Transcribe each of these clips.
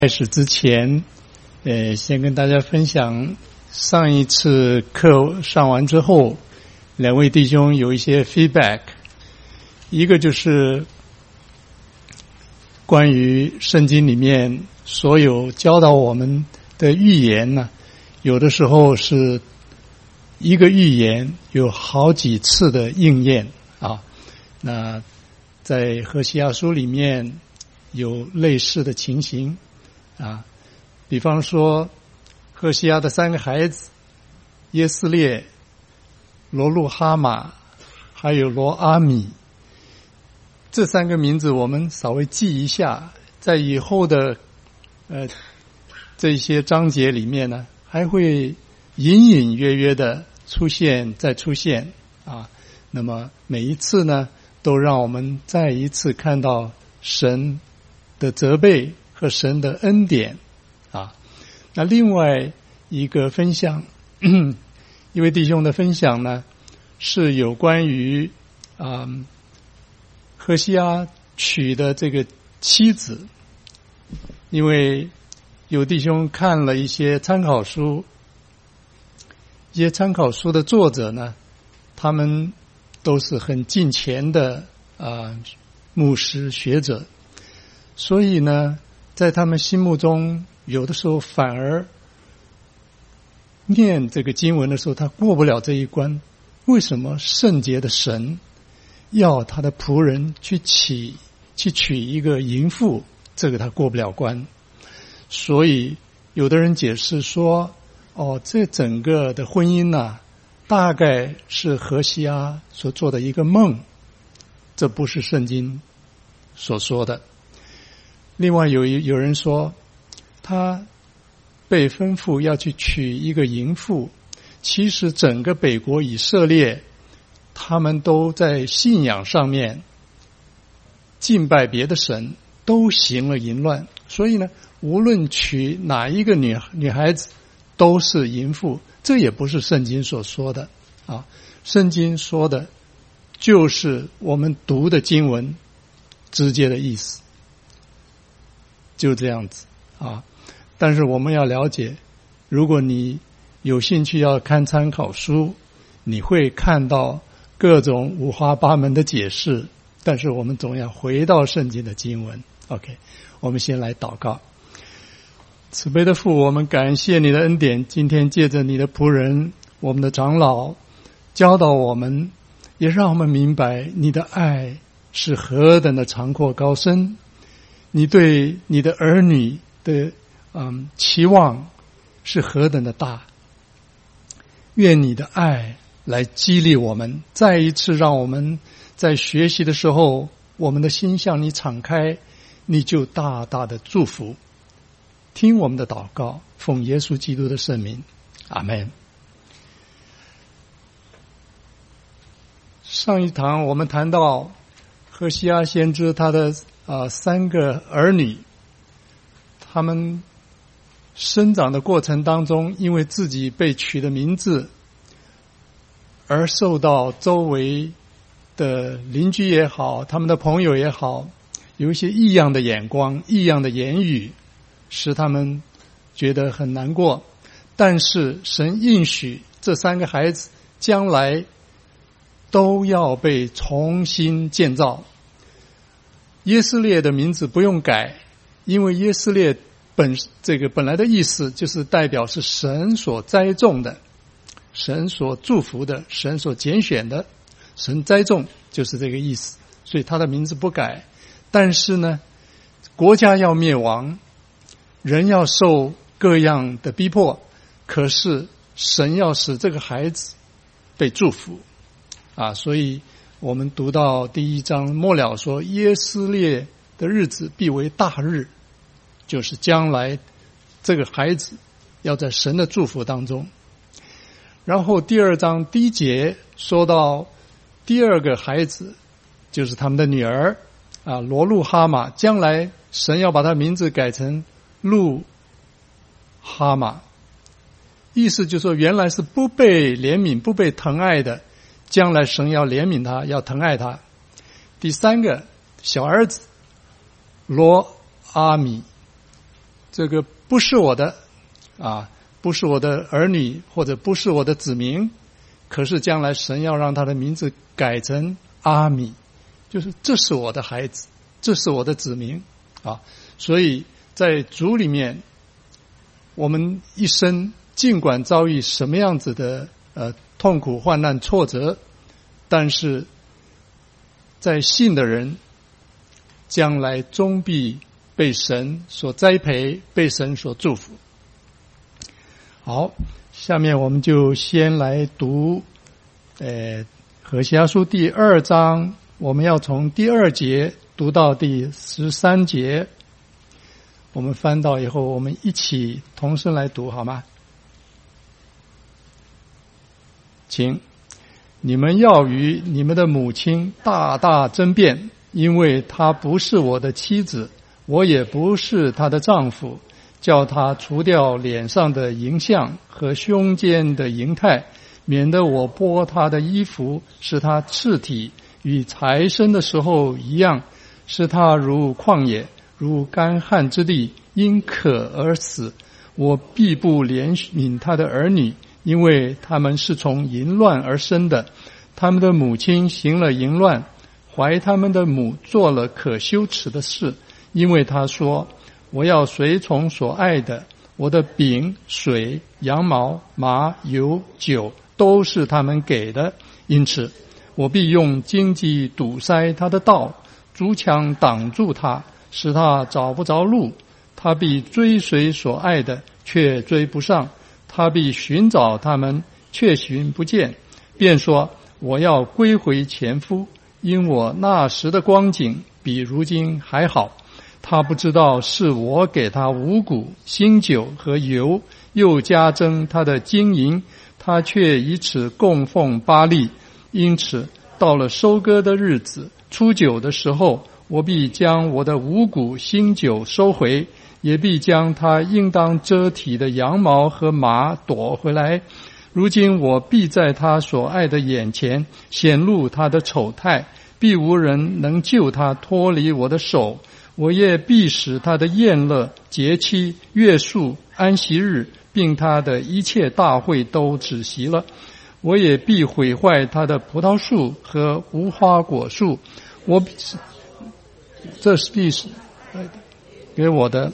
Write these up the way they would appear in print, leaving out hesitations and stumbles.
开始之前，先跟大家分享上一次课上完之后，两位弟兄有一些 feedback。一个就是关于圣经里面所有教导我们的预言呢，有的时候是一个预言有好几次的应验啊。那在何西阿书里面有类似的情形啊，比方说何西阿的三个孩子耶斯列、罗路哈玛还有罗阿米，这三个名字我们稍微记一下，在以后的这些章节里面呢，还会隐隐约约的出现再出现啊。那么每一次呢，都让我们再一次看到神的责备和神的恩典啊。那另外一个分享，一位弟兄的分享呢，是有关于何西阿娶的这个妻子。因为有弟兄看了一些参考书，一些参考书的作者呢，他们都是很敬虔的牧师学者，所以呢，在他们心目中，有的时候反而念这个经文的时候，他过不了这一关。为什么圣洁的神要他的仆人去娶一个淫妇？这个他过不了关。所以有的人解释说，这整个的婚姻呢，大概是何西阿所做的一个梦，这不是圣经所说的。另外有人说，他被吩咐要去娶一个淫妇，其实整个北国以色列，他们都在信仰上面敬拜别的神，都行了淫乱，所以呢，无论娶哪一个女孩子都是淫妇，这也不是圣经所说的啊。圣经说的就是我们读的经文直接的意思，就这样子啊。但是我们要了解，如果你有兴趣要看参考书，你会看到各种五花八门的解释，但是我们总要回到圣经的经文。OK， 我们先来祷告。慈悲的父，我们感谢你的恩典，今天借着你的仆人我们的长老教导我们，也让我们明白你的爱是何等的长阔高深，你对你的儿女的期望是何等的大。愿你的爱来激励我们，再一次让我们在学习的时候，我们的心向你敞开，你就大大的祝福。听我们的祷告，奉耶稣基督的圣名，阿们。上一堂我们谈到何西阿先知他的三个儿女，他们生长的过程当中，因为自己被取的名字而受到周围的邻居也好，他们的朋友也好，有一些异样的眼光、异样的言语，使他们觉得很难过。但是神应许这三个孩子将来都要被重新建造。耶斯列的名字不用改，因为耶斯列本来的意思就是代表是神所栽种的，神所祝福的，神所拣选的，神栽种就是这个意思，所以他的名字不改。但是呢，国家要灭亡，人要受各样的逼迫，可是神要使这个孩子被祝福啊。所以我们读到第1章末了说，耶斯列的日子必为大日，就是将来这个孩子要在神的祝福当中。然后第2章第1节说到第二个孩子，就是他们的女儿罗路哈玛，将来神要把他名字改成路哈玛，意思就是说原来是不被怜悯、不被疼爱的，将来神要怜悯他，要疼爱他。第3个小儿子罗阿米， 这个不是我的不是我的儿女，或者不是我的子民，可是将来神要让他的名字改成阿米，就是这是我的孩子，这是我的子民所以在主里面，我们一生尽管遭遇什么样子的痛苦、患难、挫折，但是在信的人将来终必被神所栽培，被神所祝福。好，下面我们就先来读何西阿书第2章，我们要从第2节读到第13节。我们翻到以后，我们一起同声来读好吗？请你们要与你们的母亲大大争辩，因为她不是我的妻子，我也不是她的丈夫，叫她除掉脸上的淫相和胸间的淫态，免得我剥她的衣服，使她赤体，与才生的时候一样，使她如旷野，如干旱之地，因渴而死。我必不怜悯她的儿女，因为他们是从淫乱而生的，他们的母亲行了淫乱，怀他们的母做了可羞耻的事。因为他说，我要随从所爱的，我的饼、水、羊毛、麻、油、酒都是他们给的，因此我必用荆棘堵塞他的道，筑墙挡住他，使他找不着路。他必追随所爱的，却追不上，他必寻找他们，却寻不见，便说，我要归回前夫，因我那时的光景比如今还好。他不知道是我给他五谷、新酒和油，又加增他的金银，他却以此供奉巴力。因此到了收割的日子，初九的时候，我必将我的五谷、新酒收回，也必将他应当遮体的羊毛和麻夺回来。如今我必在他所爱的眼前显露他的丑态，必无人能救他脱离我的手。我也必使他的宴乐、节期、月数、安息日，并他的一切大会都止息了。我也必毁坏他的葡萄树和无花果树。这是必是给我的，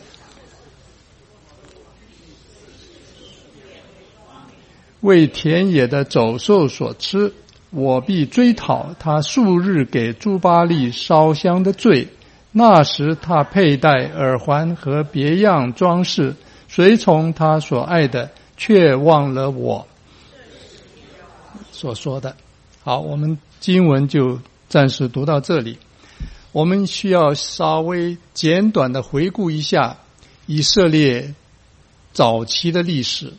为田野的走兽所吃。我必追讨他数日给诸巴力烧香的罪。那时他佩戴耳环和别样装饰，随从他所爱的，却忘了我所说的。好，我们经文就暂时读到这里。我们需要稍微简短的回顾一下以色列早期的历史。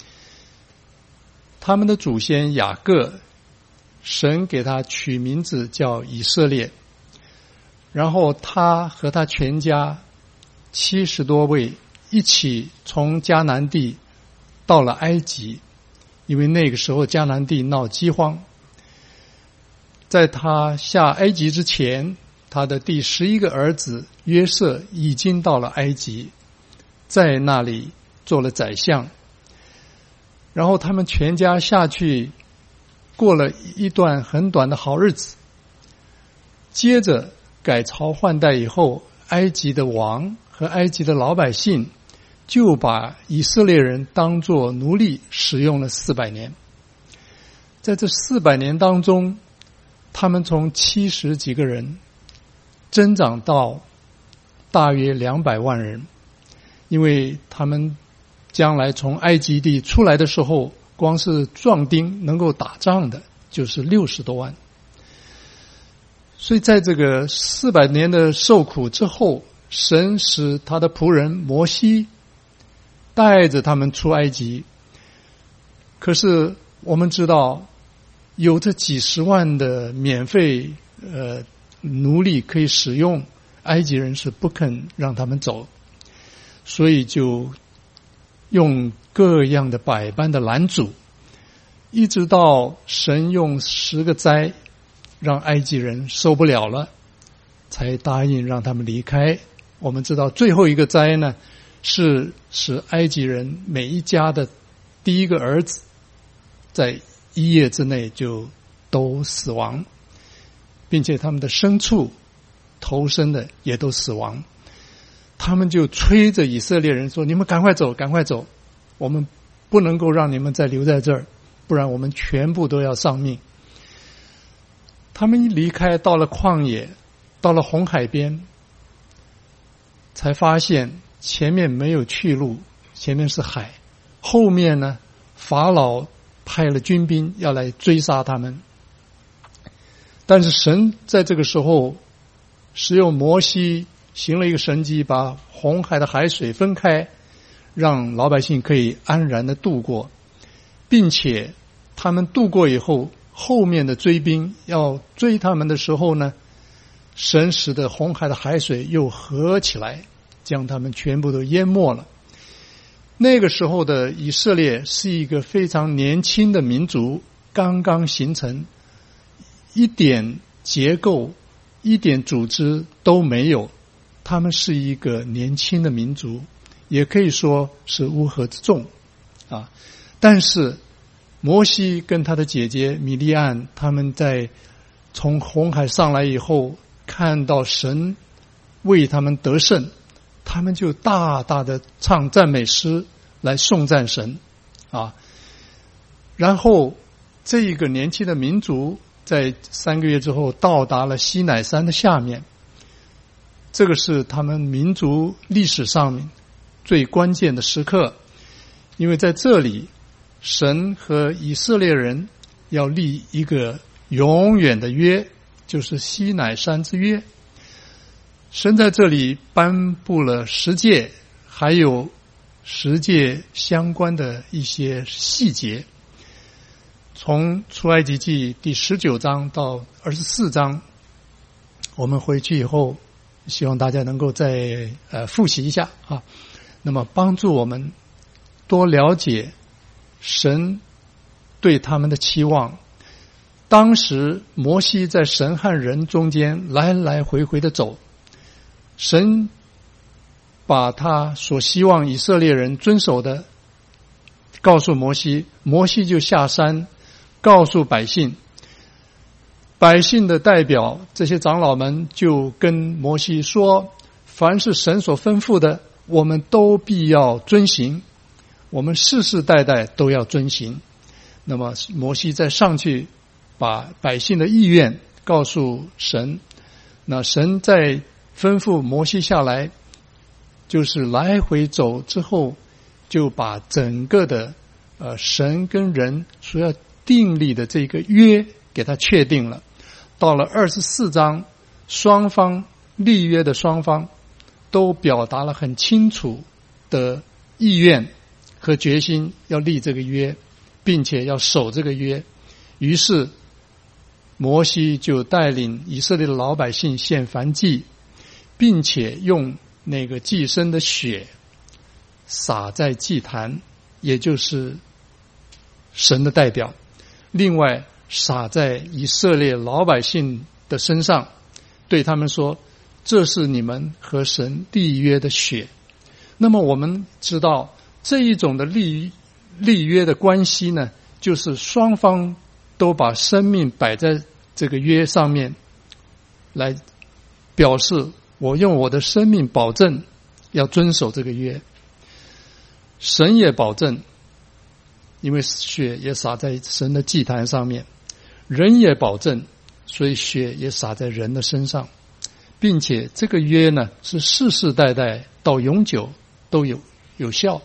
他们的祖先雅各，神给他取名字叫以色列，然后他和他全家70多位一起从迦南地到了埃及，因为那个时候迦南地闹饥荒。在他下埃及之前，他的第11个儿子约瑟已经到了埃及，在那里做了宰相。然后他们全家下去过了一段很短的好日子，接着改朝换代以后，埃及的王和埃及的老百姓就把以色列人当作奴隶使用了400年。在这400年当中，他们从70几个人增长到大约200万人，因为他们将来从埃及地出来的时候，光是壮丁能够打仗的就是60多万。所以在这个400年的受苦之后，神使他的仆人摩西带着他们出埃及。可是我们知道，有这几十万的免费奴隶可以使用，埃及人是不肯让他们走，所以就用各样的百般的拦阻，一直到神用10个灾让埃及人受不了了，才答应让他们离开。我们知道最后一个灾呢， 是使埃及人每一家的第一个儿子在1夜之内就都死亡，并且他们的牲畜头生的也都死亡。他们就催着以色列人说，你们赶快走，赶快走，我们不能够让你们再留在这儿，不然我们全部都要丧命。他们一离开，到了旷野，到了红海边，才发现前面没有去路，前面是海，后面呢，法老派了军兵要来追杀他们。但是神在这个时候使用摩西行了一个神迹，把红海的海水分开，让老百姓可以安然的度过，并且他们度过以后，后面的追兵要追他们的时候呢，神使得红海的海水又合起来，将他们全部都淹没了。那个时候的以色列是一个非常年轻的民族，刚刚形成，一点结构一点组织都没有，他们是一个年轻的民族，也可以说是乌合之众啊。但是摩西跟他的姐姐米利暗，他们在从红海上来以后，看到神为他们得胜，他们就大大的唱赞美诗来颂赞神啊。然后这一个年轻的民族在3个月之后到达了西乃山的下面，这个是他们民族历史上面最关键的时刻，因为在这里神和以色列人要立一个永远的约，就是西乃山之约。神在这里颁布了10诫，还有10诫相关的一些细节。从出埃及记第19章到24章，我们回去以后希望大家能够再复习一下啊，那么帮助我们多了解神对他们的期望。当时摩西在神和人中间来来回回的走，神把他所希望以色列人遵守的告诉摩西，摩西就下山告诉百姓，百姓的代表这些长老们就跟摩西说，凡是神所吩咐的，我们都必要遵行，我们世世代代都要遵行。那么摩西再上去把百姓的意愿告诉神，那神再吩咐摩西下来，就是来回走之后，就把整个的神跟人所要订立的这个约给他确定了。到了24章，双方立约的双方都表达了很清楚的意愿和决心，要立这个约，并且要守这个约。于是摩西就带领以色列的老百姓献燔祭，并且用那个祭牲的血洒在祭坛，也就是神的代表，另外洒在以色列老百姓的身上，对他们说，这是你们和神立约的血。那么我们知道这一种的立约的关系呢，就是双方都把生命摆在这个约上面，来表示我用我的生命保证要遵守这个约。神也保证，因为血也洒在神的祭坛上面，人也保证，所以血也洒在人的身上，并且这个约呢是世世代代到永久都有效。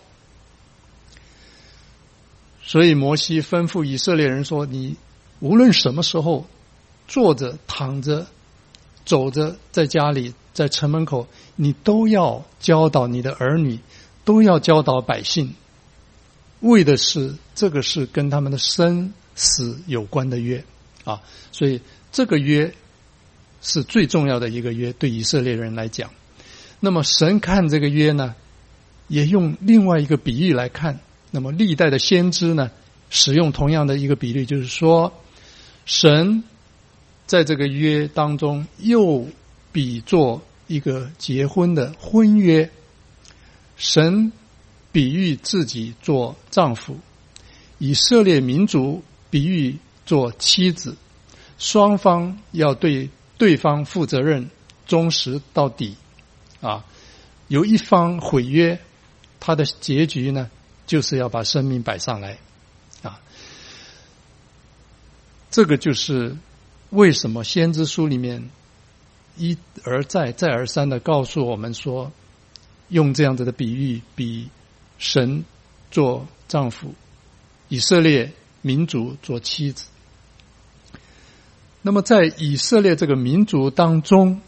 所以摩西吩咐以色列人说，你无论什么时候坐着躺着走着，在家里在城门口，你都要教导你的儿女，都要教导百姓，为的是这个是跟他们的生死有关的约啊。所以这个约是最重要的一个约，对以色列人来讲。那么神看这个约呢，也用另外一个比喻来看。那么历代的先知呢，使用同样的一个比喻，就是说神在这个约当中又比作一个结婚的婚约。 神比喻自己做丈夫，以色列民族比喻做妻子，双方要对对方负责任，忠实到底啊。有一方毁约，他的结局呢，就是要把生命摆上来啊。这个就是为什么先知书里面一而再再而三的告诉我们说，用这样子的比喻，比神做丈夫，以色列民族做妻子。那么在以色列这个民族当中，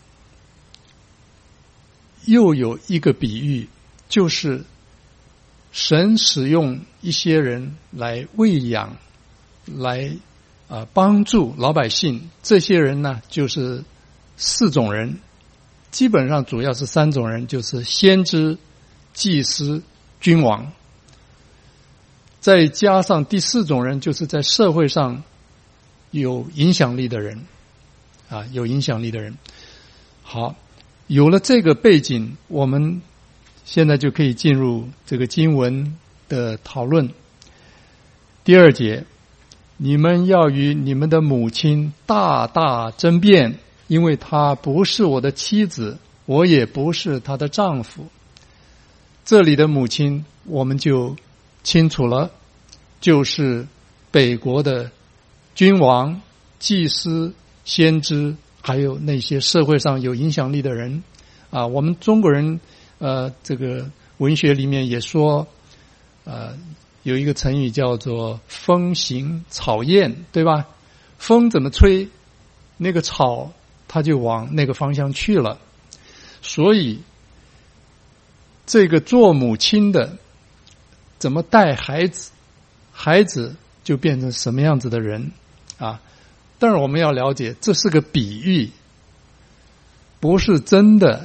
又有一个比喻，就是神使用一些人来喂养，来帮助老百姓。这些人呢，就是4种人，基本上主要是3种人，就是先知、祭司、君王，再加上第4种人，就是在社会上有影响力的人啊，有影响力的人。好，有了这个背景，我们现在就可以进入这个经文的讨论。第2节，你们要与你们的母亲大大争辩，因为她不是我的妻子，我也不是她的丈夫。这里的母亲我们就清楚了，就是北国的君王、祭司、先知，还有那些社会上有影响力的人啊。我们中国人这个文学里面也说有一个成语叫做风行草偃，对吧？风怎么吹，那个草它就往那个方向去了。所以这个做母亲的怎么带孩子，孩子就变成什么样子的人啊。但是我们要了解，这是个比喻，不是真的。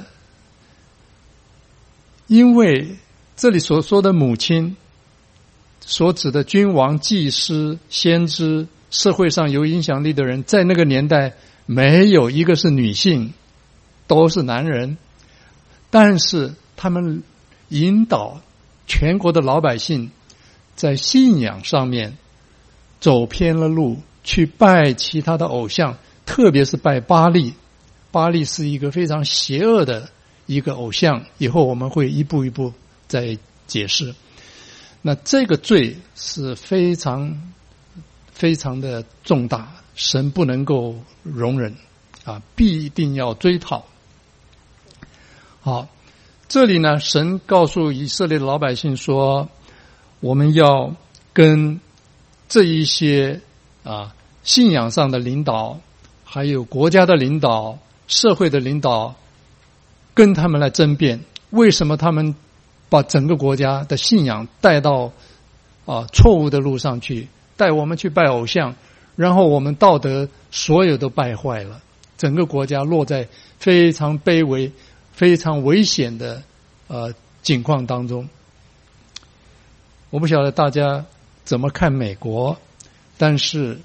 因为这里所说的母亲，所指的君王、祭司、先知，社会上有影响力的人，在那个年代没有一个是女性，都是男人。但是他们引导全国的老百姓在信仰上面走偏了路，去拜其他的偶像，特别是拜巴力。巴力是一个非常邪恶的一个偶像，以后我们会一步一步再解释。那这个罪是非常非常的重大，神不能够容忍啊，必定要追讨。好，这里呢，神告诉以色列的老百姓说，我们要跟这一些信仰上的领导，还有国家的领导、社会的领导，跟他们来争辩，为什么他们把整个国家的信仰带到错误的路上去，带我们去拜偶像，然后我们道德所有都败坏了，整个国家落在非常卑微、非常危险的境况当中。我不晓得大家怎么看美国，但是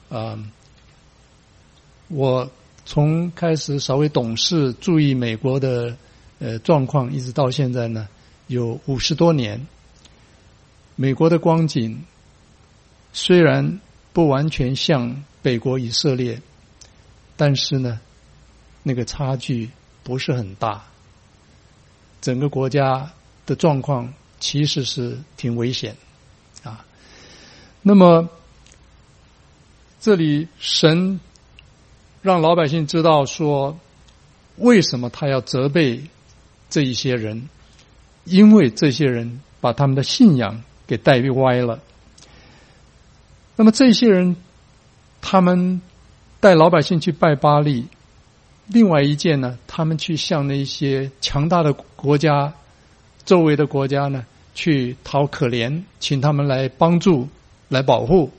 我从开始稍微懂事，注意美国的状况，一直到现在呢，有50多年。美国的光景虽然不完全像北国以色列，但是呢，那个差距不是很大。整个国家的状况其实是挺危险啊。那么这里神让老百姓知道说，为什么他要责备这一些人，因为这些人把他们的信仰给带歪了。那么这些人他们带老百姓去拜巴力，另外一件呢，他们去向那些强大的国家、周围的国家呢，去讨可怜，请他们来帮助、来保护。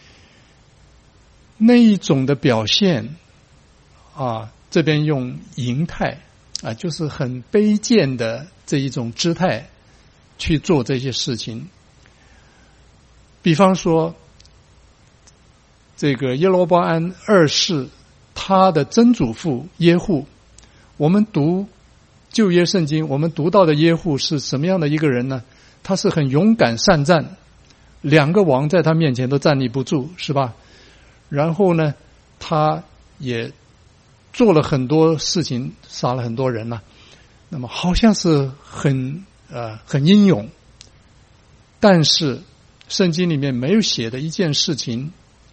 那一种的表现这边用淫态就是很卑贱的这一种姿态去做这些事情。比方说，这个耶罗波安2世他的曾祖父耶户，我们读旧约圣经我们读到的耶户是什么样的一个人呢？他是很勇敢善战，2个王在他面前都站立不住，是吧？然后呢，他也做了很多事情，杀了很多人了，那么好像是很英勇，但是圣经里面没有写的一件事情，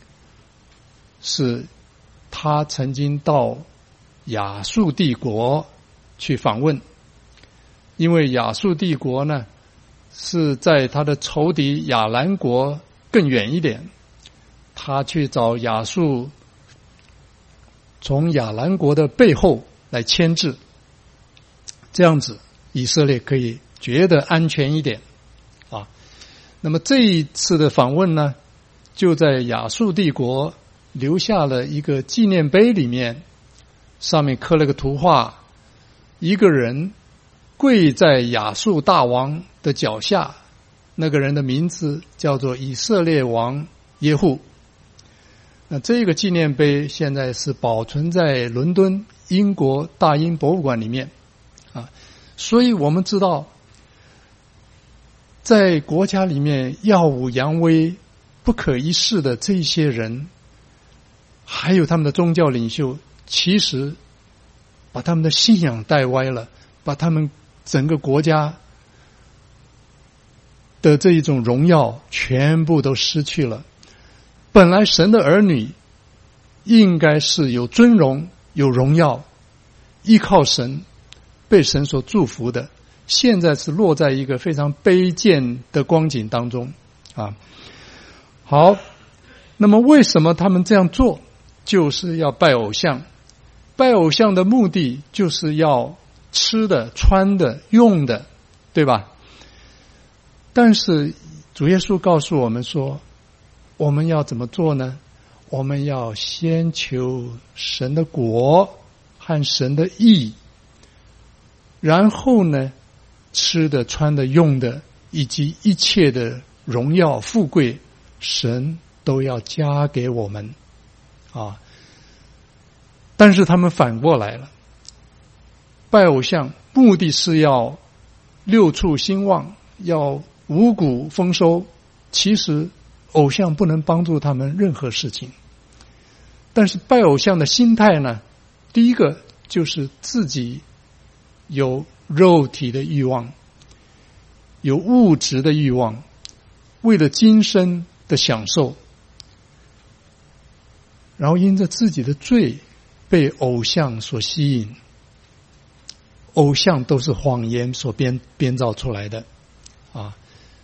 是他曾经到亚述帝国去访问，因为亚述帝国呢是在他的仇敌亚兰国更远一点，他去找亚述，从亚兰国的背后来牵制，这样子以色列可以觉得安全一点啊。那么这一次的访问呢，就在亚述帝国留下了一个纪念碑，里面上面刻了个图画，一个人跪在亚述大王的脚下，那个人的名字叫做以色列王耶户。那这个纪念碑现在是保存在伦敦英国大英博物馆里面啊。所以我们知道，在国家里面耀武扬威不可一世的这些人，还有他们的宗教领袖，其实把他们的信仰带歪了，把他们整个国家的这一种荣耀全部都失去了。本来神的儿女应该是有尊荣有荣耀，依靠神，被神所祝福的，现在是落在一个非常卑贱的光景当中啊。好，那么为什么他们这样做？就是要拜偶像。拜偶像的目的就是要吃的穿的用的，对吧？但是主耶稣告诉我们说，我们要怎么做呢？我们要先求神的国和神的义，然后呢，吃的穿的用的以及一切的荣耀富贵，神都要加给我们啊。但是他们反过来了，拜偶像目的是要六畜兴旺，要五谷丰收，其实偶像不能帮助他们任何事情。但是拜偶像的心态呢，第一个就是自己有肉体的欲望，有物质的欲望，为了今生的享受，然后因着自己的罪被偶像所吸引。偶像都是谎言所编造出来的啊。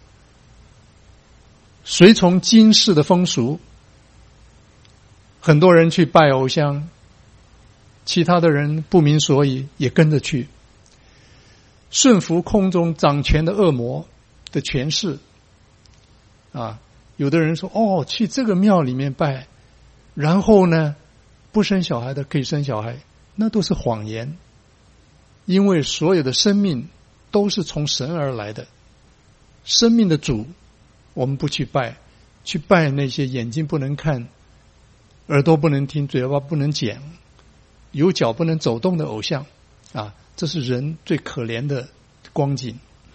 随从今世的风俗，很多人去拜偶像，其他的人不明所以也跟着去，顺服空中掌权的恶魔的权势啊。有的人说去这个庙里面拜，然后呢不生小孩的可以生小孩，那都是谎言。因为所有的生命都是从神而来的，生命的主我们不去拜，去拜那些眼睛不能看，耳朵不能听，嘴巴不能讲，有脚不能走动的偶像啊，这是人最可怜的光景。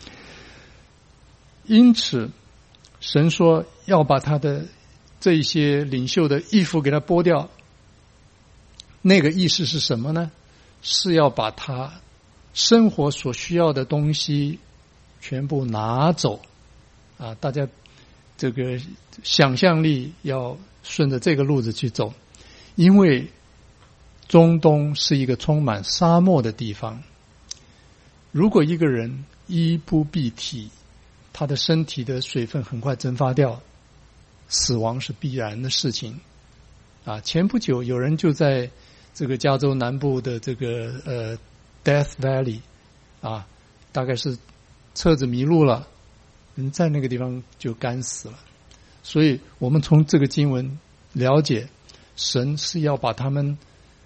因此神说要把他的这一些领袖的衣服给他剥掉，那个意思是什么呢？是要把他生活所需要的东西全部拿走啊！大家这个想象力要顺着这个路子去走，因为中东是一个充满沙漠的地方。如果一个人衣不蔽体，他的身体的水分很快蒸发掉，死亡是必然的事情啊！前不久有人就在这个加州南部的这个Death Valley 啊，大概是车子迷路了，人在那个地方就干死了。所以我们从这个经文了解，神是要把他们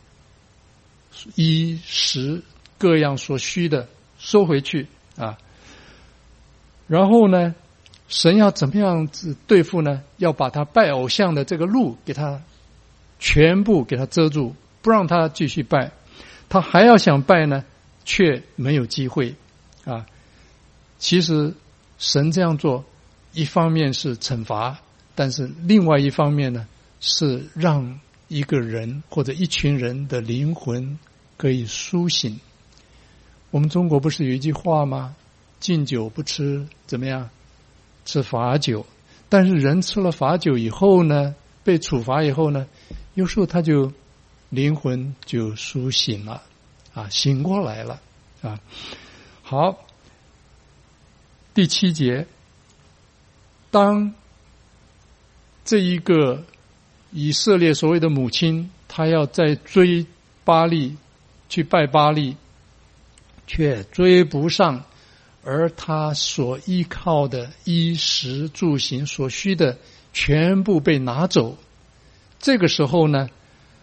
衣食各样所需的收回去啊。然后呢，神要怎么样子对付呢？要把他拜偶像的这个路给他全部给他遮住，不让他继续拜。他还要想拜呢， 却没有机会啊。其实神这样做，一方面是惩罚，但是另外一方面呢，是让一个人或者一群人的灵魂可以苏醒。我们中国不是有一句话吗？敬酒不吃怎么样？吃罚酒。但是人吃了罚酒以后呢，被处罚以后呢，有时候他就灵魂就苏醒了啊，醒过来了啊。好，第7节，当这一个以色列所谓的母亲，她要再追巴力去拜巴力，却追不上，而她所依靠的衣食住行所需的全部被拿走。这个时候呢，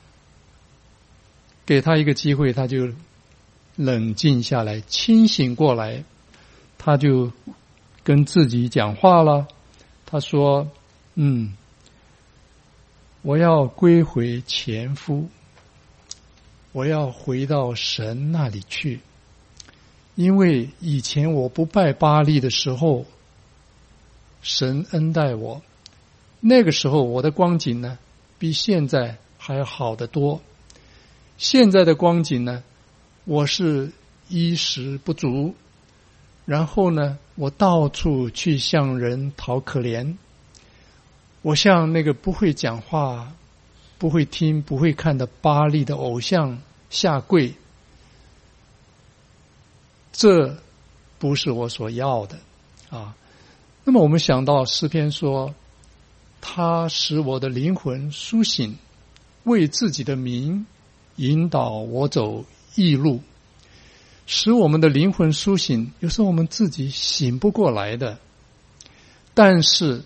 给她一个机会，她就冷静下来，清醒过来，她就跟自己讲话了。她说：我要归回前夫，我要回到神那里去。因为以前我不拜巴力的时候，神恩待我，那个时候我的光景呢，比现在还要好得多。现在的光景呢，我是衣食不足，然后呢，我到处去向人讨可怜，我向那个不会讲话、不会听、不会看的巴力的偶像下跪，这不是我所要的啊。那么我们想到诗篇说，他使我的灵魂苏醒，为自己的名引导我走义路，使我们的灵魂苏醒。有时候我们自己醒不过来的，但是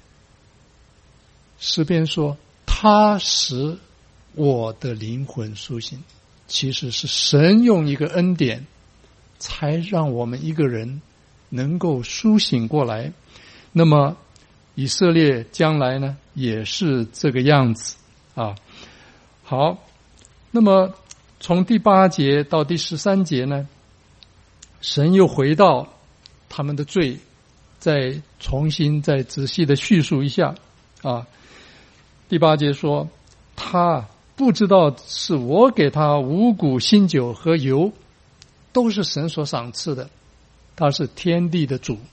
诗篇说他使我的灵魂苏醒，其实是神用一个恩典才让我们一个人能够苏醒过来。那么以色列将来呢，也是这个样子啊。好，那么从第8节到第13节呢，神又回到他们的罪，再重新再仔细的叙述一下啊。第8节说，他不知道是我给他五谷新酒和油，都是神所赏赐的，他是天地的主。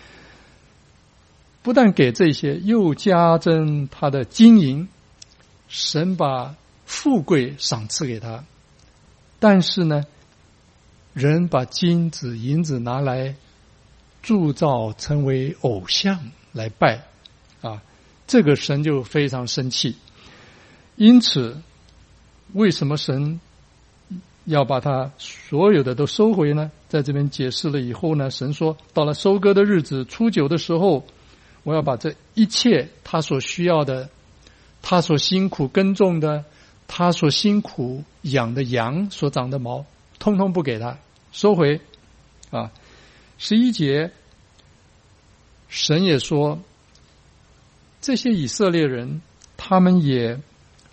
不但给这些，又加增他的金银，神把富贵赏赐给他。但是呢，人把金子银子拿来铸造成为偶像来拜啊，这个神就非常生气。因此为什么神要把他所有的都收回呢？在这边解释了以后呢，神说到了收割的日子，初9的时候，我要把这一切他所需要的，他所辛苦耕种的，他所辛苦养的羊所长的毛，通通不给他，收回啊。11节神也说，这些以色列人他们也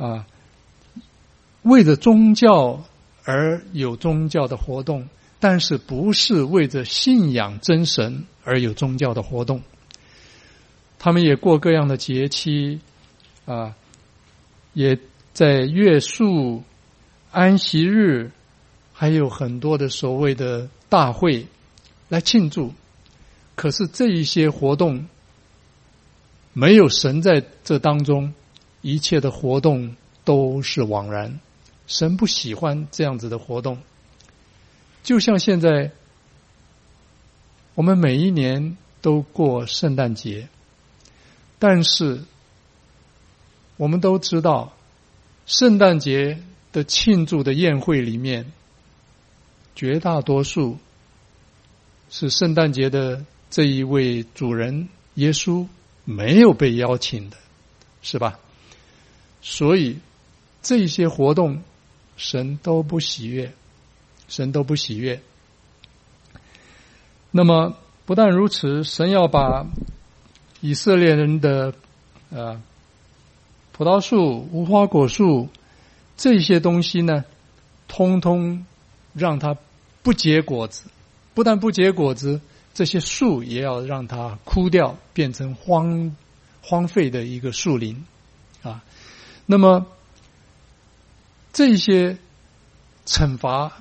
为着宗教而有宗教的活动，但是不是为着信仰真神而有宗教的活动。他们也过各样的节期也在月数、安息日，还有很多的所谓的大会来庆祝。可是这一些活动没有神在这当中，一切的活动都是枉然。神不喜欢这样子的活动。就像现在我们每一年都过圣诞节，但是我们都知道，圣诞节的庆祝的宴会里面，绝大多数是圣诞节的这一位主人耶稣没有被邀请的，是吧？所以这些活动神都不喜悦，神都不喜悦。那么不但如此，神要把以色列人的葡萄树、无花果树这些东西呢，通通让它不结果子，不但不结果子，这些树也要让它枯掉，变成荒废的一个树林啊。那么这些惩罚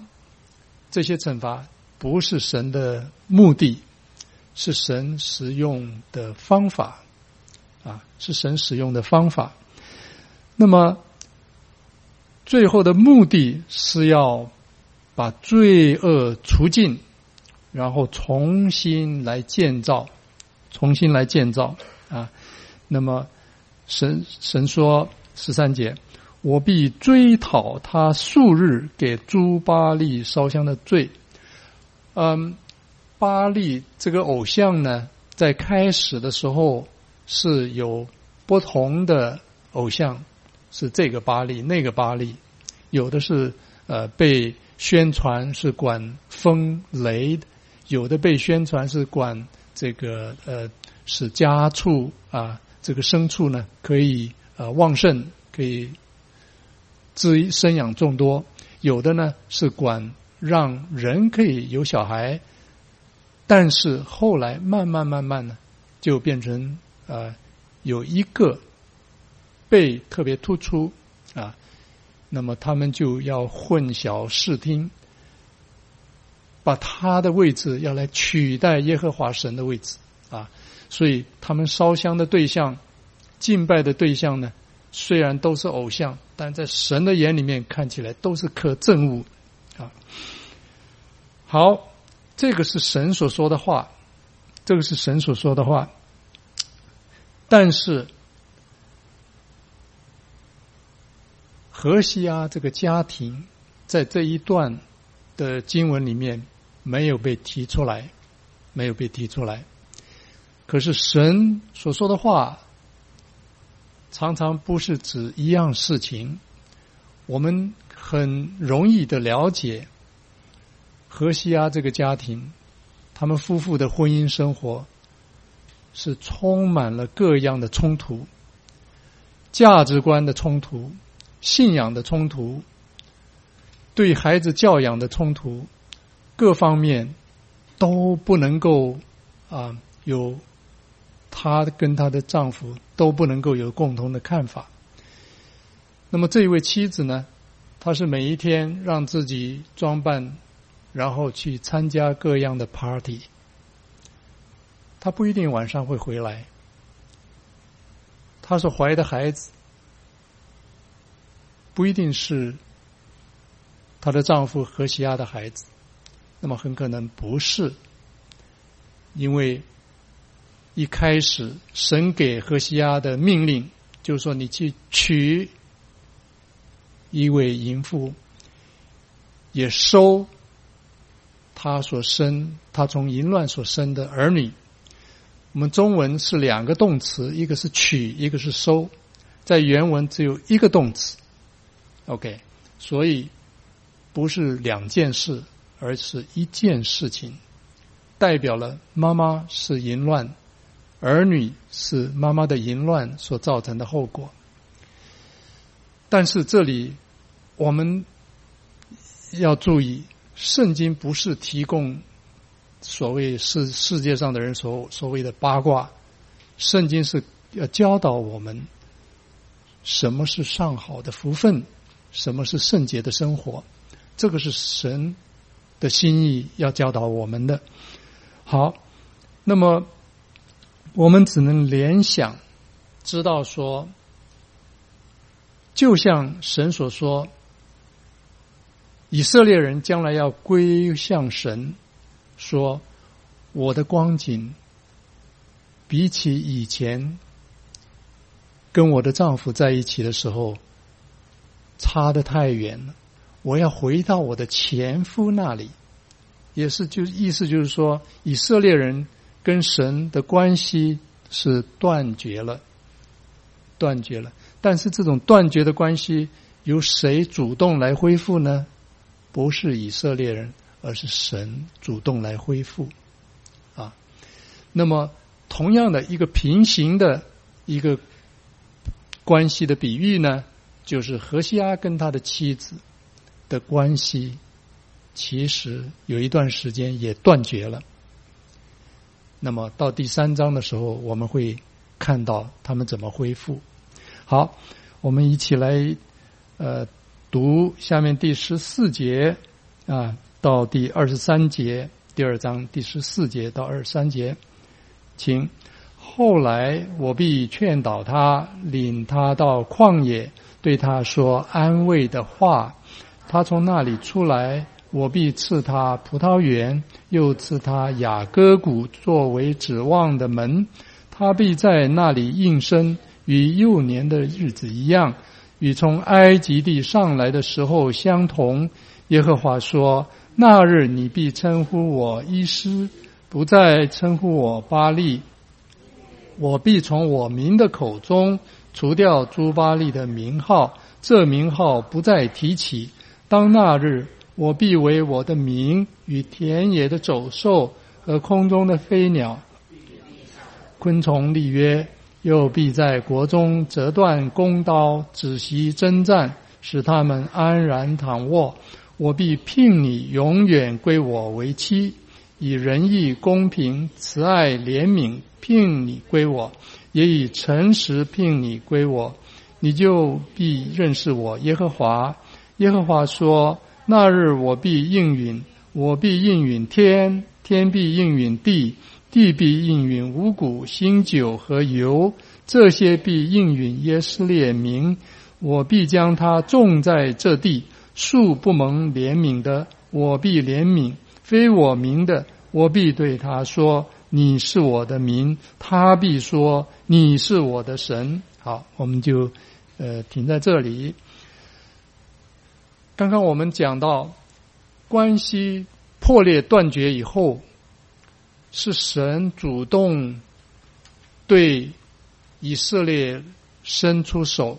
不是神的目的，是神使用的方法啊，是神使用的方法。那么最后的目的是要把罪恶除尽，然后重新来建造啊。那么神说13节，我必追讨他数日给诸巴力烧香的罪。巴力这个偶像呢，在开始的时候是有不同的偶像，是这个巴力那个巴力，有的是被宣传是管风雷的，有的被宣传是管这个使家畜啊，这个牲畜呢可以旺盛，可以生养众多，有的呢是管让人可以有小孩，但是后来慢慢呢就变成有一个被特别突出啊，那么他们就要混淆视听，把他的位置要来取代耶和华神的位置啊，所以他们烧香的对象、敬拜的对象呢，虽然都是偶像，但在神的眼里面看起来都是可憎恶啊。好，这个是神所说的话，但是何西阿这个家庭在这一段的经文里面没有被提出来。可是神所说的话常常不是指一样事情，我们很容易的了解何西阿这个家庭，他们夫妇的婚姻生活是充满了各样的冲突，价值观的冲突，信仰的冲突，对孩子教养的冲突，各方面都不能够有，她跟她的丈夫都不能够有共同的看法。那么这一位妻子呢，她是每一天让自己装扮，然后去参加各样的 party， 她不一定晚上会回来。她所怀的孩子不一定是她的丈夫何西阿的孩子，那么很可能不是，因为一开始神给何西阿的命令就是说，你去娶一位淫妇，也收他从淫乱所生的儿女。我们中文是两个动词，一个是娶，一个是收，在原文只有一个动词 OK， 所以不是两件事，而是一件事情，代表了妈妈是淫乱，儿女是妈妈的淫乱所造成的后果。但是这里我们要注意，圣经不是提供所谓世界上的人所谓的八卦，圣经是要教导我们什么是上好的福分，什么是圣洁的生活，这个是神的心意要教导我们的。好，那么我们只能联想知道说，就像神所说，以色列人将来要归向神，说我的光景比起以前跟我的丈夫在一起的时候差得太远了，我要回到我的前夫那里。也是意思就是说，以色列人跟神的关系是断绝了。但是这种断绝的关系由谁主动来恢复呢？不是以色列人，而是神主动来恢复啊。那么同样的一个平行的一个关系的比喻呢，就是何西阿跟他的妻子的关系其实有一段时间也断绝了。那么到第3章的时候，我们会看到他们怎么恢复。好，我们一起来读下面第14节到第23节，第2章第14节到23节，请。后来我必劝导他，领他到旷野，对他说安慰的话。他从那里出来，我必赐他葡萄园，又赐他雅各谷作为指望的门。他必在那里应生，与幼年的日子一样，与从埃及地上来的时候相同。耶和华说，那日你必称呼我伊施，不再称呼我巴力。我必从我民的口中除掉诸巴力的名号，这名号不再提起。当那日，我必为我的名与田野的走兽和空中的飞鸟、昆虫立约，又必在国中折断弓刀，止息征战，使他们安然躺卧。我必聘你永远归我为妻，以仁义、公平、慈爱、怜悯聘你归我，也以诚实聘你归我，你就必认识我耶和华。耶和华说，那日我必应允，我必应允天，天必应允地，地必应允五谷、新酒和油，这些必应允耶斯列民。我必将他种在这地，树不蒙怜悯的，我必怜悯；非我民的，我必对他说，你是我的民，他必说，你是我的神。好，我们就停在这里。刚刚我们讲到，关系破裂断绝以后，是神主动对以色列伸出手，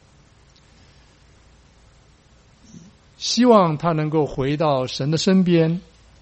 希望他能够回到神的身边。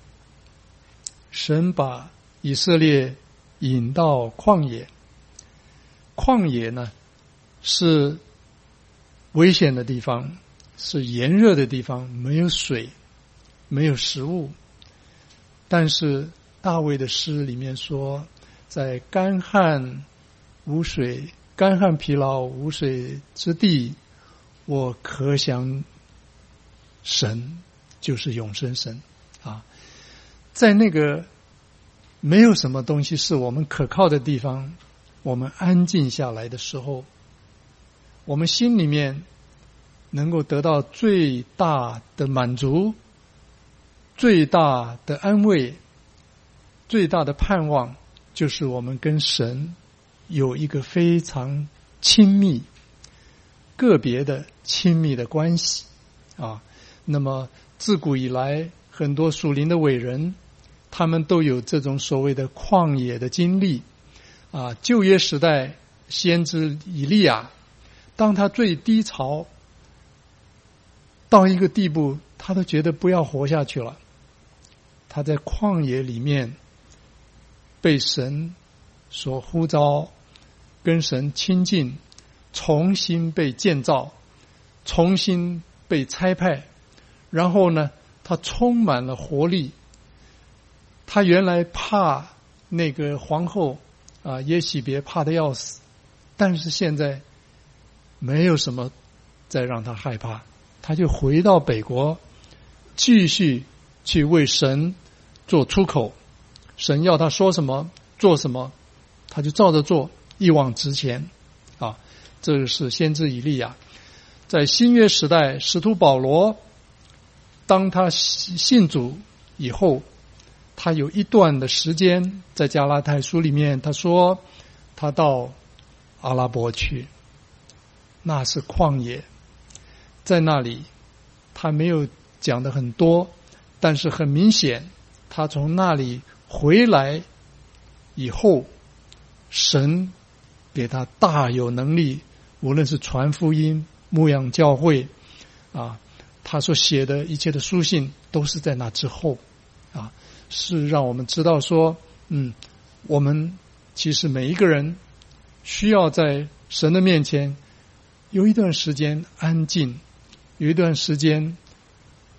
神把以色列引到旷野，旷野呢是危险的地方，是炎热的地方，没有水，没有食物。但是大卫的诗里面说，在干旱无水、干旱疲劳无水之地，我可想神就是永生神啊。在那个没有什么东西是我们可靠的地方，我们安静下来的时候，我们心里面能够得到最大的满足、最大的安慰、最大的盼望，就是我们跟神有一个非常亲密、个别的亲密的关系啊。那么自古以来，很多属灵的伟人，他们都有这种所谓的旷野的经历啊。旧约时代先知以利亚，当他最低潮到一个地步，他都觉得不要活下去了，他在旷野里面被神所呼召，跟神亲近，重新被建造，重新被差派，然后呢，他充满了活力。他原来怕那个皇后耶洗别，怕得要死，但是现在没有什么再让他害怕，他就回到北国，继续去为神做出口。神要他说什么做什么，他就照着做，一往直前啊。这是先知以利亚。在新约时代，使徒保罗当他信主以后，他有一段的时间在加拉太书里面，他说他到阿拉伯去，那是旷野。在那里他没有讲的很多，但是很明显，他从那里回来以后，神给他大有能力，无论是传福音、牧养教会啊，他所写的一切的书信都是在那之后啊，是让我们知道说，我们其实每一个人需要在神的面前有一段时间安静，有一段时间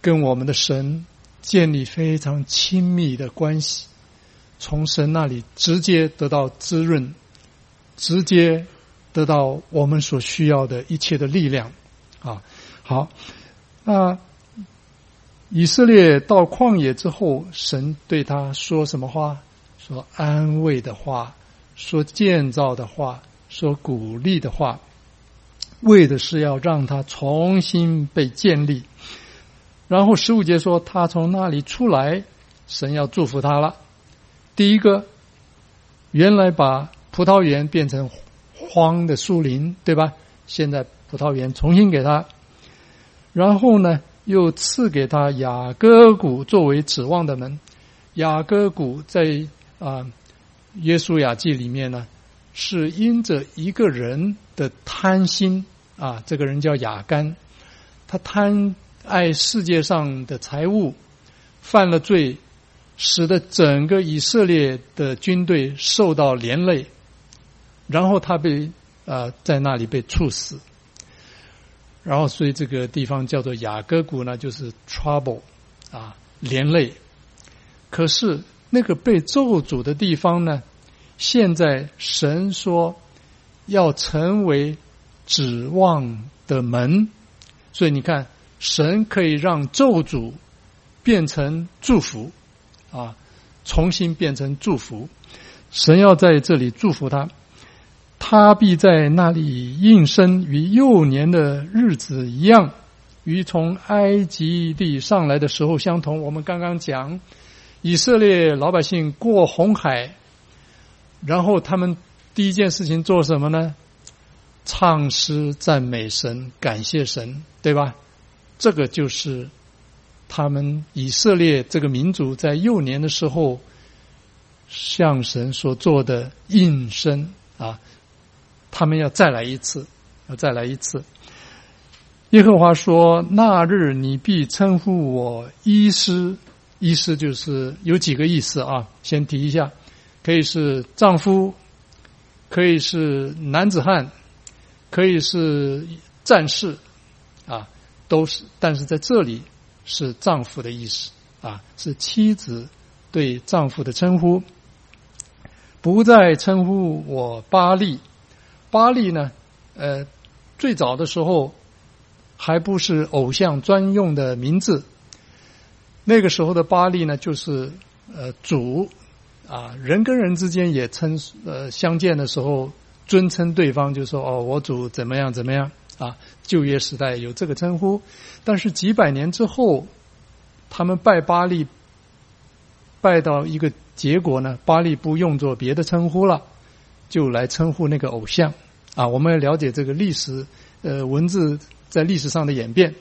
跟我们的神建立非常亲密的关系，从神那里直接得到滋润，直接得到我们所需要的一切的力量啊。好，那以色列到旷野之后，神对他说什么话？说安慰的话，说建造的话，说鼓励的话，为的是要让他重新被建立。然后15节说他从那里出来，神要祝福他了。第一个，原来把葡萄园变成荒的树林，对吧？现在葡萄园重新给他。然后呢，又赐给他雅各谷作为指望的门。雅各谷在约书亚记里面呢，是因着一个人的贪心啊，这个人叫亚干，他贪爱世界上的财物，犯了罪，使得整个以色列的军队受到连累，然后他被在那里被处死。然后所以这个地方叫做雅各谷呢，就是 trouble 啊，连累。可是那个被咒诅的地方呢，现在神说要成为指望的门，所以你看，神可以让咒诅变成祝福啊，重新变成祝福。神要在这里祝福他，他必在那里应身，与幼年的日子一样，与从埃及地上来的时候相同。我们刚刚讲以色列老百姓过红海，然后他们第一件事情做什么呢？唱诗赞美神，感谢神，对吧？这个就是他们以色列这个民族在幼年的时候向神所做的应身啊，他们要再来一次，要再来一次。耶和华说：那日你必称呼我医师。医师就是有几个意思啊，先提一下，可以是丈夫，可以是男子汉，可以是战士啊，都是，但是在这里是丈夫的意思啊，是妻子对丈夫的称呼。不再称呼我巴力。巴力呢最早的时候还不是偶像专用的名字，那个时候的巴力呢，就是主啊，人跟人之间也称相见的时候尊称对方，就说哦，我主怎么样怎么样啊。旧约时代有这个称呼，但是几百年之后，他们拜巴力拜到一个结果呢，巴力不用作别的称呼了，就来称呼那个偶像啊。我们要了解这个历史文字在历史上的演变。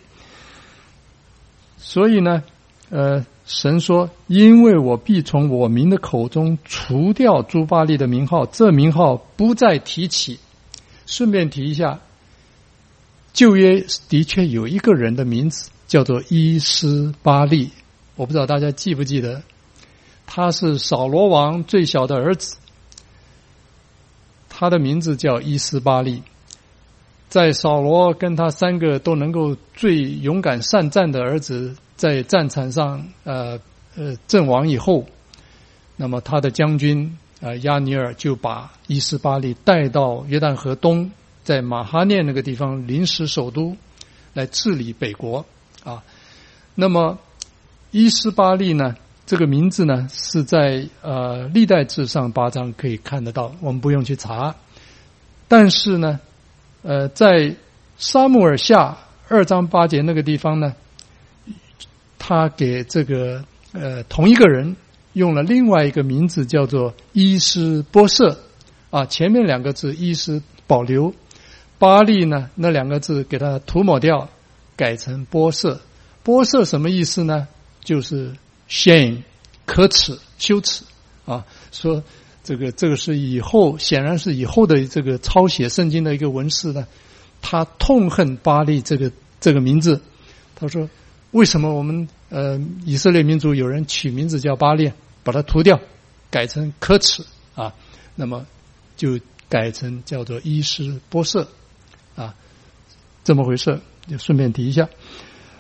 所以呢神说，因为我必从我民的口中除掉诸巴力的名号，这名号不再提起。顺便提一下，旧约的确有一个人的名字叫做伊斯巴利，我不知道大家记不记得，他是扫罗王最小的儿子，他的名字叫伊斯巴利。在扫罗跟他3个都能够最勇敢善战的儿子在战场上阵亡以后，那么他的将军亚尼尔就把伊斯巴利带到约旦河东，在马哈念那个地方临时首都来治理北国啊。那么伊斯巴利呢，这个名字呢是在历代志上8章可以看得到，我们不用去查。但是呢在撒母耳下2章8节那个地方呢，他给这个同一个人用了另外一个名字，叫做伊施波设啊，前面2个字伊施保留，巴利呢那2个字给它涂抹掉，改成波设。波设什么意思呢？就是 shame 可耻羞耻啊，说这个是以后，显然是以后的这个抄写圣经的一个文士呢，他痛恨巴利这个名字。他说为什么我们以色列民族有人取名字叫巴利，把它涂掉改成可耻啊，那么就改成叫做伊施波设啊，这么回事，就顺便提一下。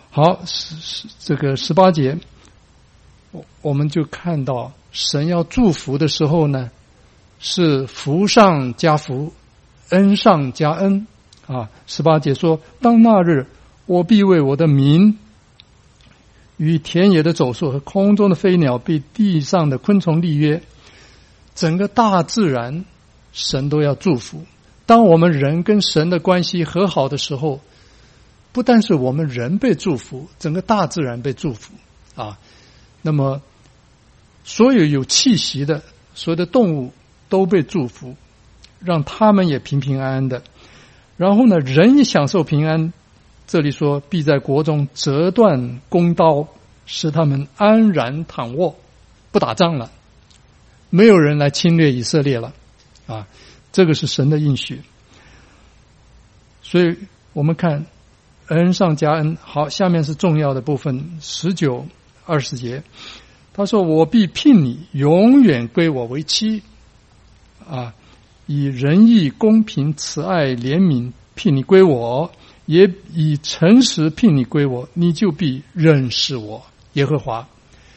好，这个18节，我们就看到神要祝福的时候呢，是福上加福，恩上加恩啊。18节说：当那日，我必为我的民与田野的走兽和空中的飞鸟，被地上的昆虫立约。整个大自然神都要祝福。当我们人跟神的关系和好的时候，不但是我们人被祝福，整个大自然被祝福啊。那么所有有气息的所有的动物都被祝福，让他们也平平安安的。然后呢，人也享受平安。这里说必在国中折断弓刀，使他们安然躺卧，不打仗了，没有人来侵略以色列了啊。这个是神的应许。所以我们看恩上加恩。好，下面是重要的部分，19、20节。他说：我必聘你永远归我为妻啊，以仁义公平慈爱怜悯聘你归我，也以诚实聘你归我，你就必认识我耶和华。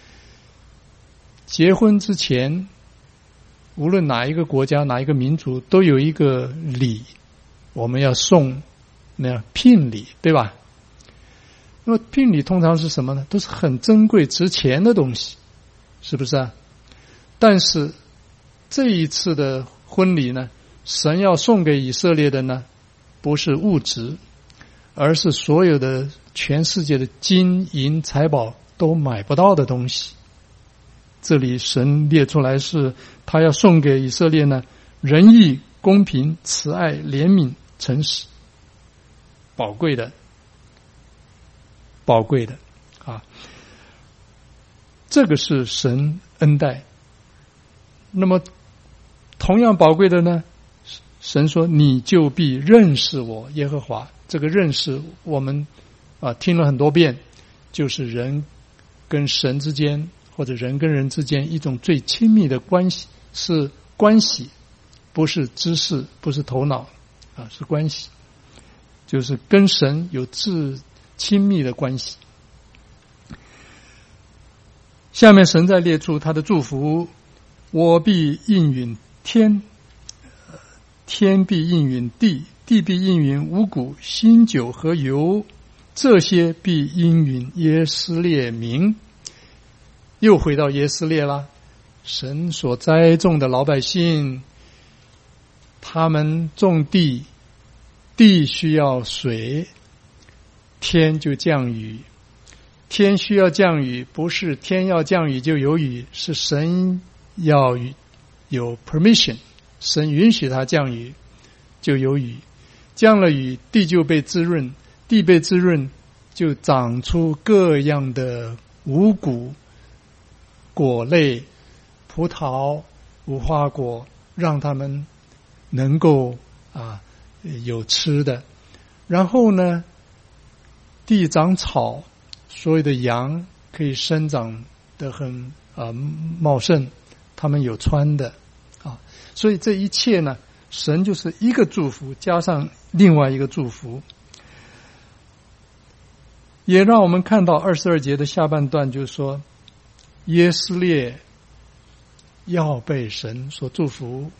结婚之前，无论哪一个国家哪一个民族都有一个礼，我们要送聘礼，对吧？那么聘礼通常是什么呢？都是很珍贵值钱的东西，是不是啊？但是这一次的婚礼呢，神要送给以色列的呢，不是物质，而是所有的全世界的金银财宝都买不到的东西。这里神列出来是他要送给以色列呢，仁义公平慈爱怜悯诚实，宝贵的啊。这个是神恩待。那么同样宝贵的呢，神说你就必认识我耶和华。这个认识我们听了很多遍，就是人跟神之间或者人跟人之间一种最亲密的关系，是关系，不是知识，不是头脑啊，是关系，就是跟神有至亲密的关系。下面神再列出他的祝福：我必应允天，天必应允地，地必应允五谷、新酒和油，这些必应允耶斯列民。又回到耶斯列了，神所栽种的老百姓，他们种地，地需要水，天就降雨。天需要降雨，不是天要降雨就有雨，是神要有 permission， 神允许他降雨就有雨。降了雨，地就被滋润，地被滋润就长出各样的五谷、果类、葡萄、无花果，让他们能够有吃的。然后呢，地长草，所有的羊可以生长得很茂盛，他们有穿的啊。所以这一切呢，神就是一个祝福加上另外一个祝福。也让我们看到22节的下半段，就是说耶斯列要被神所祝福。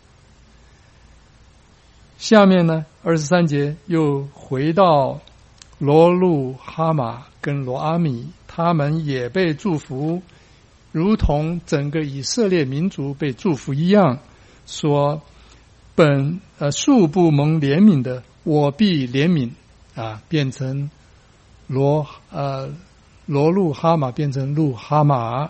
下面呢23节又回到罗路哈玛跟罗阿米，他们也被祝福，如同整个以色列民族被祝福一样，说素不蒙怜悯的，我必怜悯变成罗路哈玛变成路哈玛。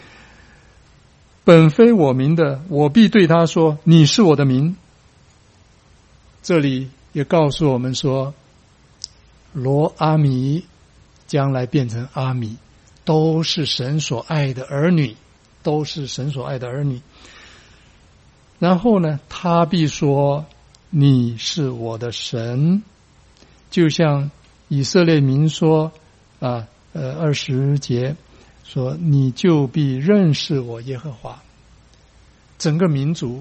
本非我民的，我必对他说，你是我的民。这里也告诉我们说，罗阿米将来变成阿米，都是神所爱的儿女，都是神所爱的儿女。然后呢，他必说，你是我的神，就像以色列民说20节说，你就必认识我耶和华。整个民族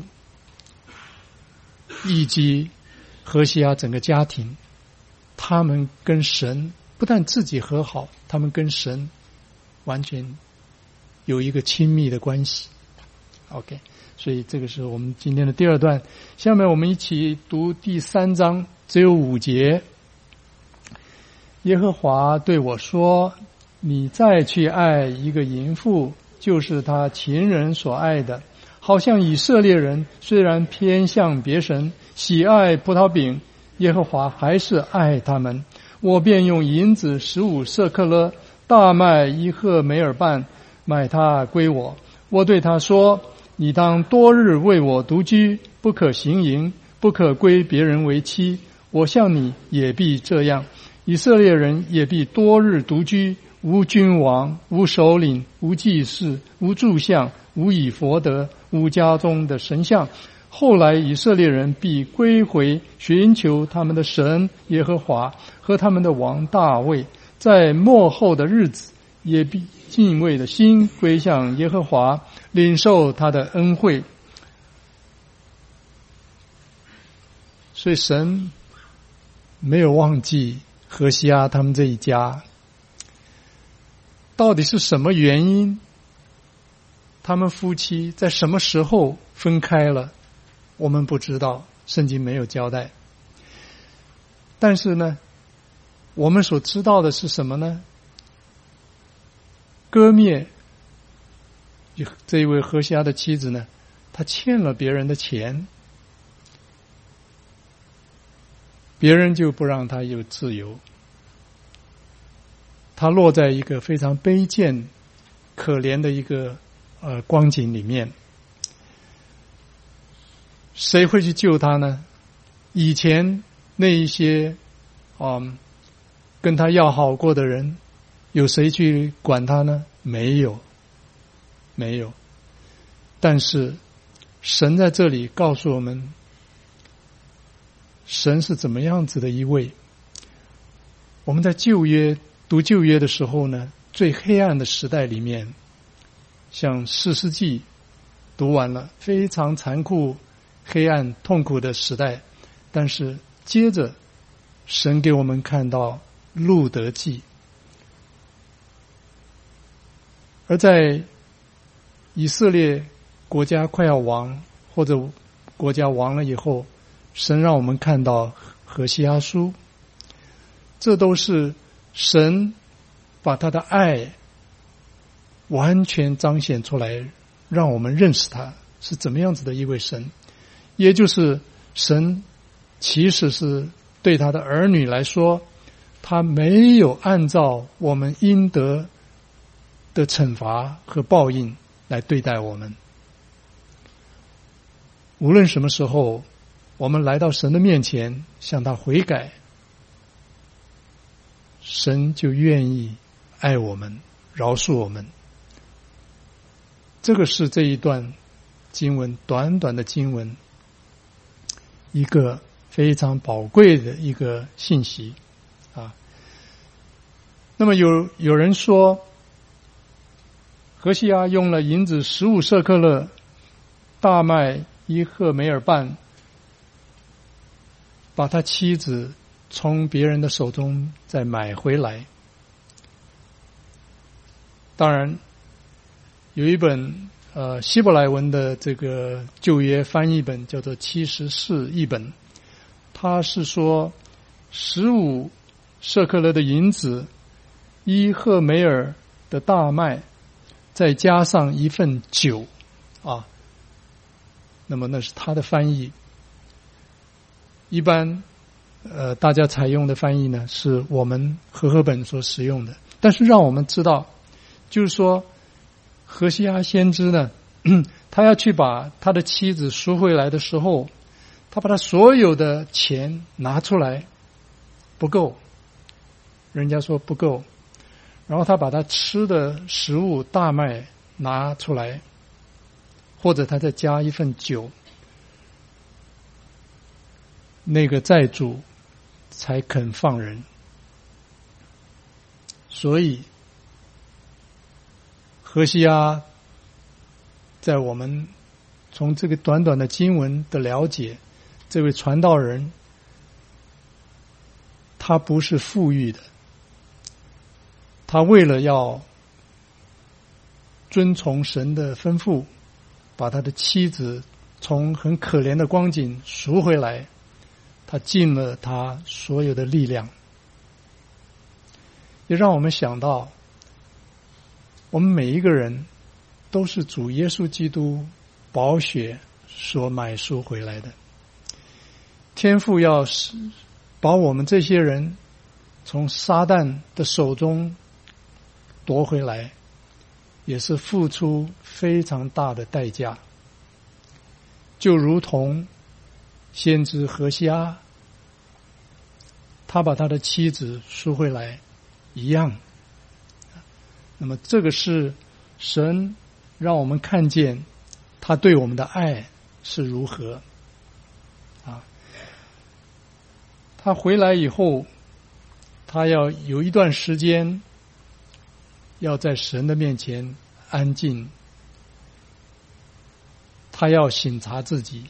以及何西阿整个家庭，他们跟神不但自己和好，他们跟神完全有一个亲密的关系。OK， 所以这个是我们今天的第二段。下面我们一起读第3章，只有5节。耶和华对我说：你再去爱一个淫妇，就是他情人所爱的，好像以色列人虽然偏向别神，喜爱葡萄饼，耶和华还是爱他们。我便用银子15舍客勒，大麦1赫梅尔半，买他归我。我对他说：你当多日为我独居，不可行淫，不可归别人为妻。我向你也必这样。以色列人也必多日独居，无君王，无首领，无祭司，无柱像，无以弗得，无家中的神像。后来以色列人必归回，寻求他们的神耶和华和他们的王大卫，在末后的日子也必敬畏的心归向耶和华，领受他的恩惠。所以神没有忘记何西阿他们这一家。到底是什么原因他们夫妻在什么时候分开了，我们不知道，圣经没有交代。但是呢，我们所知道的是什么呢？歌灭这一位何西阿的妻子呢，她欠了别人的钱，别人就不让她有自由，她落在一个非常卑贱可怜的一个光景里面。谁会去救她呢？以前那一些跟她要好过的人，有谁去管她呢？没有。但是神在这里告诉我们，神是怎么样子的一位。我们在读旧约的时候呢，最黑暗的时代里面，像士师记读完了，非常残酷、黑暗、痛苦的时代。但是接着神给我们看到路得记，而在以色列国家快要亡，或者国家亡了以后，神让我们看到何西阿书。这都是神把他的爱完全彰显出来，让我们认识他是怎么样子的一位神。也就是神其实是对他的儿女来说，他没有按照我们应得的惩罚和报应来对待我们。无论什么时候我们来到神的面前向他悔改，神就愿意爱我们，饶恕我们。这个是这一段经文，短短的经文一个非常宝贵的一个信息啊。那么有人说，何西阿用了银子15舍客勒，大麦1赫梅尔半，把他妻子从别人的手中再买回来。当然有一本希伯来文的这个旧约翻译本叫做74译本，他是说15舍客勒的银子，1赫梅尔的大麦，再加上1份酒啊。那么那是他的翻译。一般大家采用的翻译呢，是我们和合本所使用的。但是让我们知道，就是说何西阿先知呢，他要去把他的妻子赎回来的时候，他把他所有的钱拿出来，不够，人家说不够，然后他把他吃的食物大麦拿出来，或者他再加1份酒，那个债主才肯放人。所以何西阿在我们从这个短短的经文的了解，这位传道人他不是富裕的， 他为了要遵从神的吩咐，把他的妻子从很可怜的光景赎回来，他尽了他所有的力量。也让我们想到，我们每一个人都是主耶稣基督宝血所买赎回来的。天父要把我们这些人从撒旦的手中夺回来，也是付出非常大的代价。就如同先知何西阿，他把他的妻子赎回来一样。那么这个是神让我们看见他对我们的爱是如何啊。他回来以后，他要有一段时间要在神的面前安静，他要省察自己。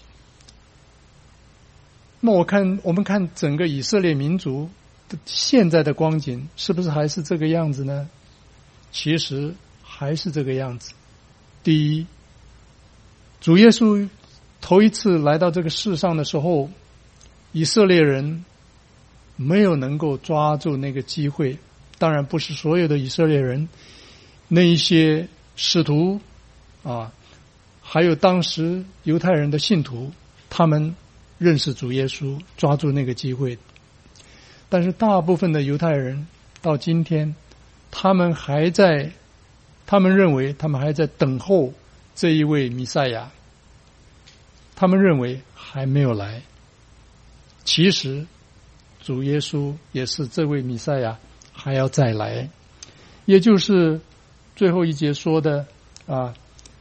那我们看整个以色列民族现在的光景，是不是还是这个样子呢？其实还是这个样子。第一，主耶稣头一次来到这个世上的时候，以色列人没有能够抓住那个机会。当然不是所有的以色列人，那一些使徒啊，还有当时犹太人的信徒，他们认识主耶稣，抓住那个机会。但是大部分的犹太人到今天，他们认为他们还在等候这一位弥赛亚，他们认为还没有来。其实主耶稣也是这位弥赛亚还要再来，也就是最后一节说的啊，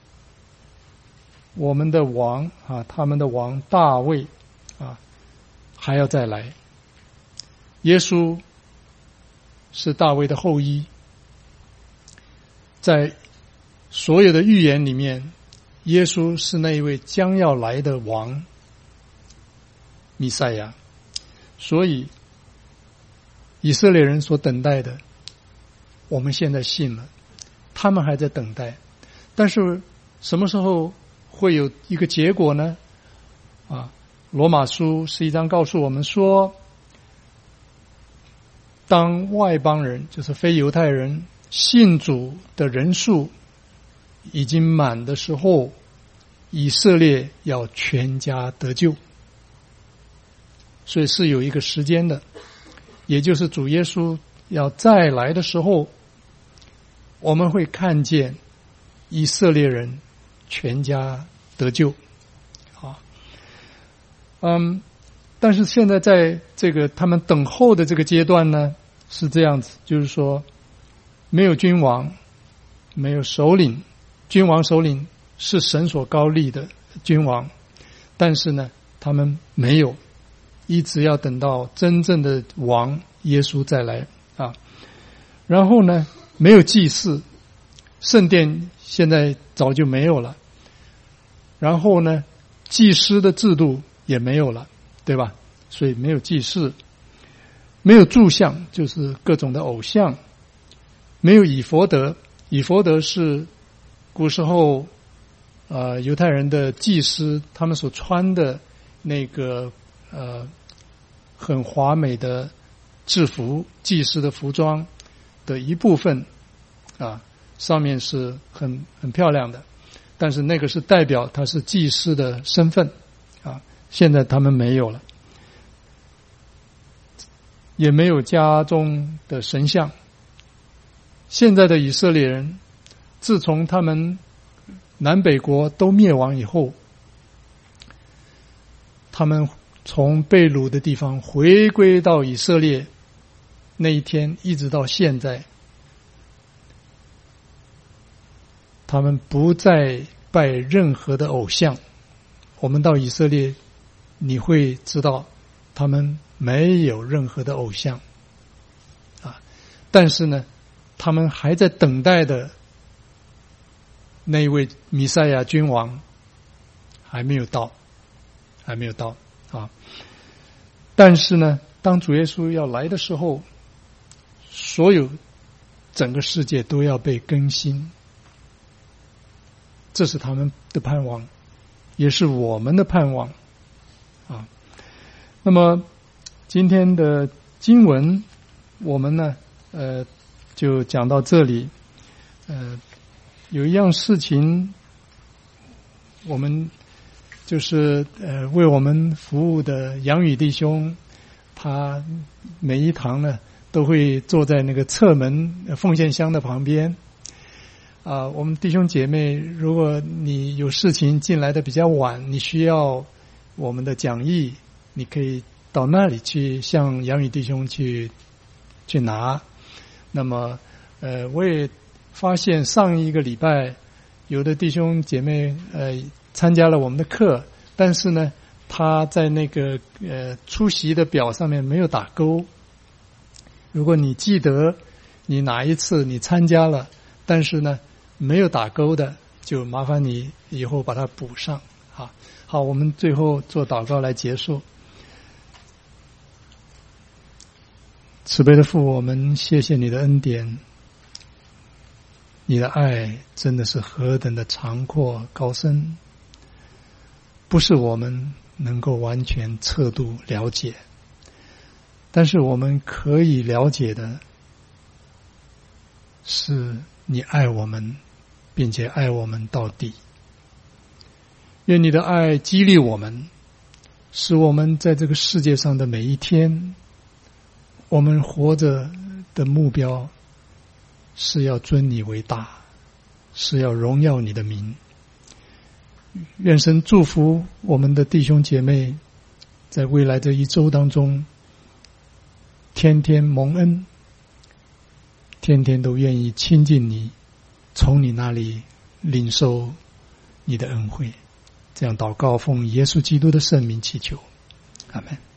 我们的王啊，他们的王大卫啊还要再来。耶稣是大卫的后裔，在所有的预言里面，耶稣是那一位将要来的王弥赛亚。所以以色列人所等待的，我们现在信了，他们还在等待。但是什么时候会有一个结果呢？罗马书11章告诉我们说，当外邦人，就是非犹太人信主的人数已经满的时候，以色列要全家得救。所以是有一个时间的，也就是主耶稣要再来的时候，我们会看见以色列人全家得救。但是现在在这个他们等候的这个阶段呢，是这样子，就是说没有君王，没有首领，君王首领是神所高立的君王，但是呢他们没有，一直要等到真正的王耶稣再来啊。然后呢没有祭祀，圣殿现在早就没有了，然后呢祭司的制度也没有了，对吧？所以没有祭祀，没有柱像，就是各种的偶像，没有以弗得。以弗得是古时候犹太人的祭司他们所穿的那个很华美的制服，祭司的服装的一部分啊，上面是很漂亮的，但是那个是代表他是祭司的身份啊。现在他们没有了，也没有家中的神像。现在的以色列人，自从他们南北国都灭亡以后，他们从被掳的地方回归到以色列那一天一直到现在，他们不再拜任何的偶像。我们到以色列你会知道他们没有任何的偶像啊，但是呢他们还在等待的那一位弥赛亚君王还没有到啊。但是呢当主耶稣要来的时候，所有整个世界都要被更新。这是他们的盼望，也是我们的盼望啊。那么今天的经文我们呢就讲到这里。有一样事情，我们就是为我们服务的杨宇弟兄，他每一堂呢都会坐在那个侧门奉献箱的旁边。我们弟兄姐妹，如果你有事情进来的比较晚，你需要我们的讲义，你可以到那里去向杨宇弟兄去拿。那么我也发现上一个礼拜有的弟兄姐妹参加了我们的课，但是呢他在那个出席的表上面没有打勾。如果你记得你哪一次你参加了，但是呢没有打勾的，就麻烦你以后把它补上。好，我们最后做祷告来结束。慈悲的父，我们谢谢你的恩典，你的爱真的是何等的长阔高深，不是我们能够完全测度了解，但是我们可以了解的是你爱我们，并且爱我们到底。愿你的爱激励我们，使我们在这个世界上的每一天，我们活着的目标是要尊你为大，是要荣耀你的名。愿神祝福我们的弟兄姐妹，在未来这一周当中，天天蒙恩，天天都愿意亲近你，从你那里领受你的恩惠。这样祷告，奉耶稣基督的圣名祈求，阿们。